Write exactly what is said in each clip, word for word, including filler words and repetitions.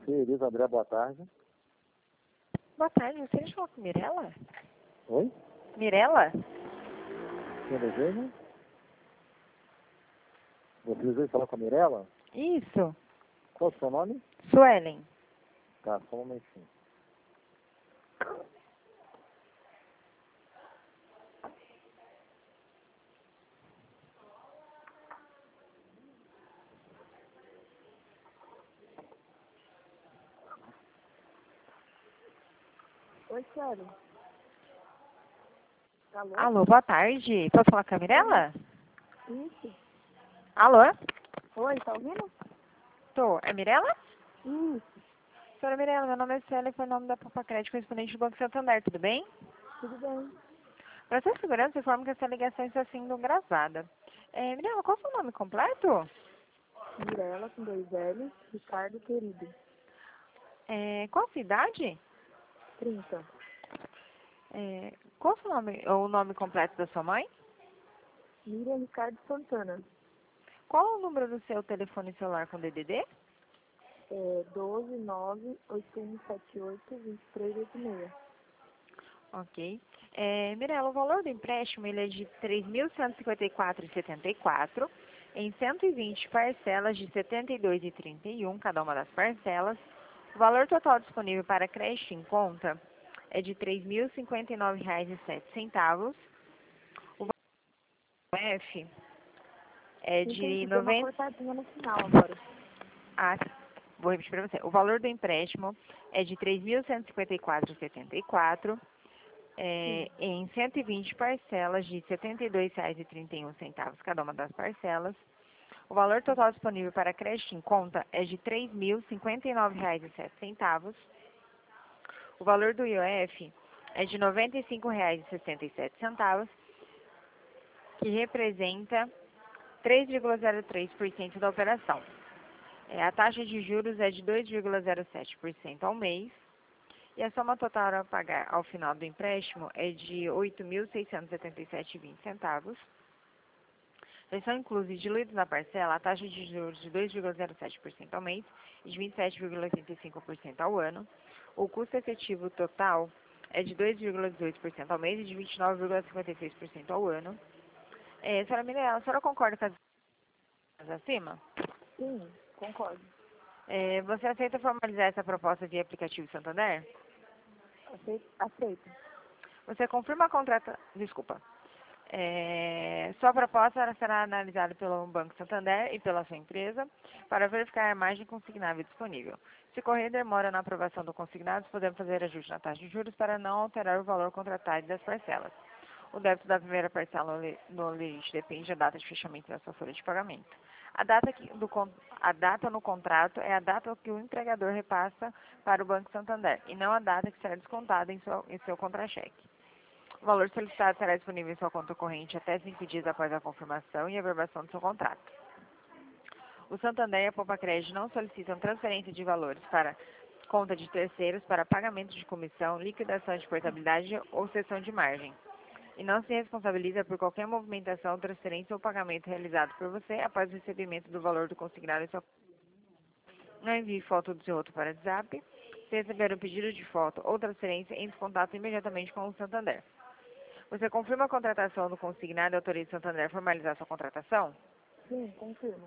Elisa André, boa tarde. Boa tarde, você já falou com Mirella? Oi? Mirella? Quem deseja? Você deseja falar com a Mirella? Isso. Qual é o seu nome? Suelen. Tá, só um momentinho. Oi, Suelen. Alô? Alô, boa tarde. Posso falar com a Mirella? Isso. Alô? Oi, tá ouvindo? Tô. É Mirella? Isso. Senhora Mirella, meu nome é Célia e foi o nome da Papa Crédito, correspondente do Banco Santander, tudo bem? Tudo bem. Para sua segurança, informo que essa ligação está sendo gravada. É, Mirella, qual é o seu nome completo? Mirella, com dois L's. Ricardo, querido. É, qual a sua idade? trinta. É, qual o seu nome, ou o nome completo da sua mãe? Miriam Ricardo Santana. Qual o número do seu telefone celular com D D D? É doze nove oito um sete oito dois três oito seis. Ok. É, Mirella, o valor do empréstimo ele é de três mil cento e cinquenta e quatro reais e setenta e quatro centavos em cento e vinte parcelas de setenta e dois reais e trinta e um centavos cada uma das parcelas. O valor total disponível para crédito em conta é de três mil e cinquenta e nove reais e sete centavos. O valor do F é de Entendi, deu uma noventa... cortadinha no final agora. Ah, vou repetir para você. O valor do empréstimo é de três mil cento e cinquenta e quatro reais e setenta e quatro centavos. É, em cento e vinte parcelas de setenta e dois reais e trinta e um centavos cada uma das parcelas. O valor total disponível para crédito em conta é de três mil e cinquenta e nove reais e sete centavos. O valor do I O F é de noventa e cinco reais e sessenta e sete centavos, que representa três vírgula zero três por cento da operação. É, a taxa de juros é de dois vírgula zero sete por cento ao mês. E a soma total a pagar ao final do empréstimo é de oito mil seiscentos e setenta e sete reais e vinte centavos. Eles são inclusos e diluídos na parcela a taxa de juros de dois vírgula zero sete por cento ao mês e de vinte e sete vírgula oitenta e cinco por cento ao ano. O custo efetivo total é de dois vírgula dezoito por cento ao mês e de vinte e nove vírgula cinquenta e seis por cento ao ano. É, senhora Mirella, a senhora concorda com as acima? Sim, concordo. É, você aceita formalizar essa proposta via aplicativo Santander? Aceito. Aceito. Você confirma a contrata... Desculpa. É, sua proposta será analisada pelo Banco Santander e pela sua empresa para verificar a margem consignável disponível. Se correr demora na aprovação do consignado, podemos fazer ajuste na taxa de juros para não alterar o valor contratado das parcelas. O débito da primeira parcela no limite depende da data de fechamento da sua folha de pagamento. A data, que, do, a data no contrato é a data que o empregador repassa para o Banco Santander e não a data que será descontada em, sua, em seu contra-cheque. O valor solicitado será disponível em sua conta corrente até cinco dias após a confirmação e averbação do seu contrato. O Santander e a Poupa Crédito não solicitam transferência de valores para conta de terceiros para pagamento de comissão, liquidação de portabilidade ou cessão de margem. E não se responsabiliza por qualquer movimentação, transferência ou pagamento realizado por você após o recebimento do valor do consignado em sua conta. Não envie foto do seu outro para o WhatsApp. Se receber um pedido de foto ou transferência, entre em contato imediatamente com o Santander. Você confirma a contratação do consignado e autoriza o Santander a formalizar sua contratação? Sim, confirmo.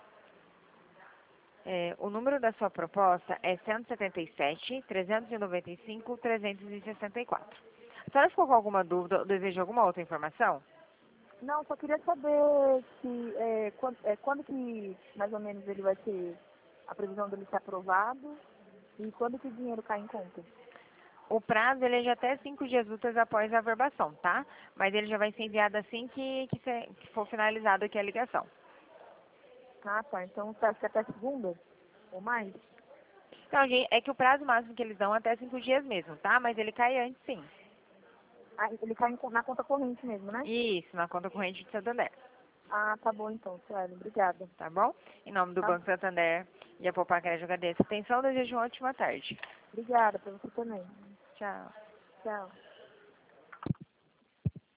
É, o número da sua proposta é cento e setenta e sete, trezentos e noventa e cinco, trezentos e sessenta e quatro. A senhora ficou com alguma dúvida ou deseja alguma outra informação? Não, só queria saber se é, quando, é, quando que mais ou menos ele vai ser, a previsão dele ser aprovado e quando que o dinheiro cai em conta. O prazo ele é de até cinco dias úteis após a averbação, tá? Mas ele já vai ser enviado assim que, que, se, que for finalizado aqui a ligação. Ah, tá. Então você acha que até segunda ou mais? Então, gente, é que o prazo máximo que eles dão é até cinco dias mesmo, tá? Mas ele cai antes, sim. Ah, ele cai em- na conta corrente mesmo, né? Isso, na conta corrente de Santander. Ah, tá bom então, Sueli. Obrigada. Tá bom? Em nome do Tá. Banco Santander e a Poupa Crédito agradeço a atenção. Desejo uma ótima tarde. Obrigada pra você também. Tchau. Tchau.